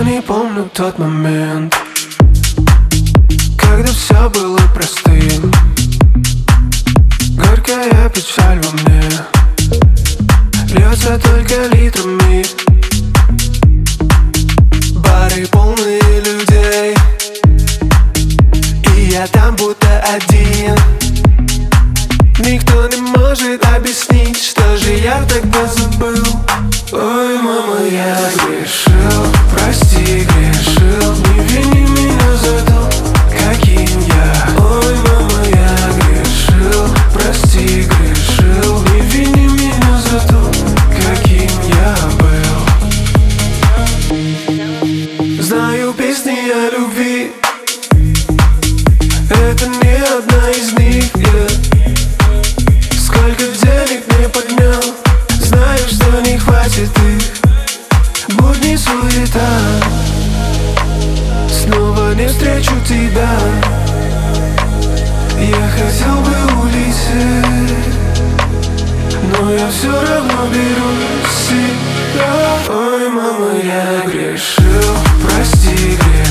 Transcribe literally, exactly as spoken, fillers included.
не помню тот момент, когда все было простым. Горькая печаль во мне льется только литрами. Бары полные людей, и я там будто один. Никто не может объяснить, что же я тогда забыл. Ой, мама, я грешил, прости, грешил. Не вини меня за то, каким я. Ой, мама, я грешил, прости, грешил. Не вини меня за то, каким я был. Знаю песни о любви, это не одна из них, yeah. Сколько денег мне поднял, знаю, что не хватит их. Будни суета, снова не встречу тебя. Я хотел бы улететь, но я все равно беру себя. Ой, мама, я грешил, прости, грешил.